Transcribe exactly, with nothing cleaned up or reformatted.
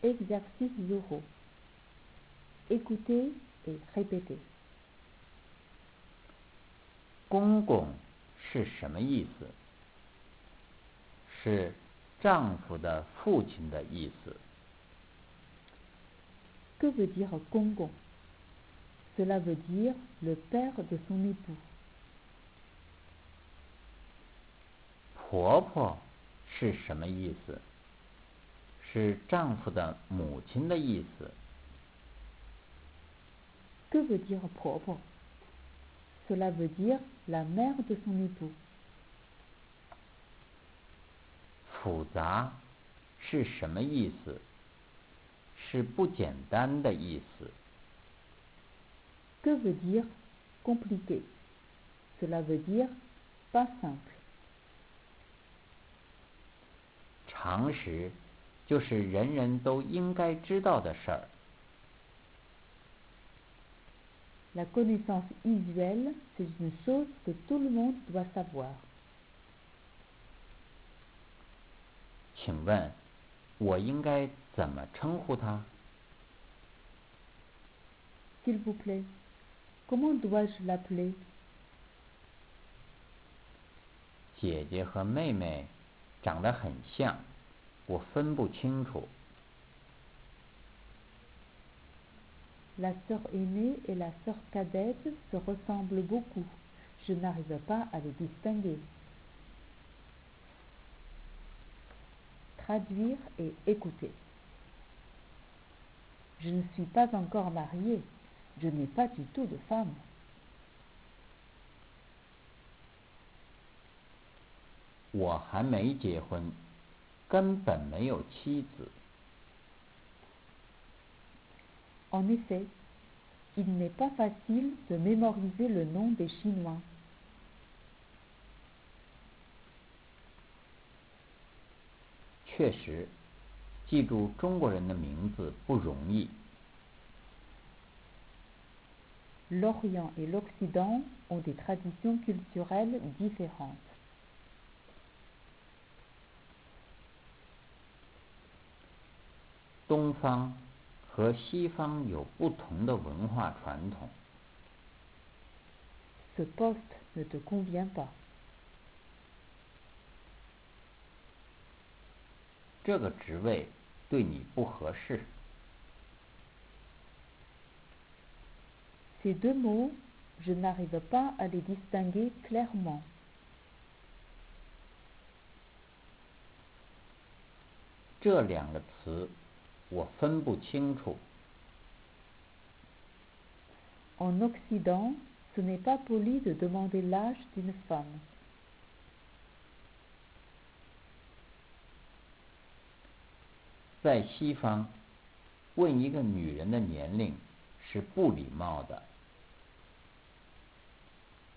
exercices oraux. Écoutez et répétez. 公公是什么意思？是丈夫的父亲的意思。 Que veut dire Gongon? Cela veut dire le père de son époux. 婆婆是什么意思？是丈夫的母亲的意思。 Que veut dire Popo? Cela veut dire la mère de son époux. 复杂是什么意思？是不简单的意思。 Que veut dire compliqué? Cela veut dire pas simple. 常识就是人人都应该知道的事儿。 La connaissance usuelle, c'est une chose que tout le monde doit savoir. 请问，我应该怎么称呼他？ S'il vous plaît, comment dois-je l'appeler? 姐姐和妹妹长得很像，我分不清楚。 La sœur aînée et la sœur cadette se ressemblent beaucoup. Je n'arrive pas à les distinguer. Traduire et écouter. Je ne suis pas encore mariée. Je n'ai pas du tout de femme. 我还没结婚，根本没有妻子。 En effet, il n'est pas facile de mémoriser le nom des Chinois. 确实，记住中国人的名字不容易。 L'Orient et l'Occident ont des traditions culturelles différentes. 东方和西方有不同的文化传统。 Ce poste ne te convient pas. 这个职位对你不合适。 Ces deux mots, je n'arrive pas à les distinguer clairement. 这两个词我分不清楚。 En Occident, ce n'est pas poli de demander l'âge d'une femme. 在西方，问一个女人的年龄是不礼貌的。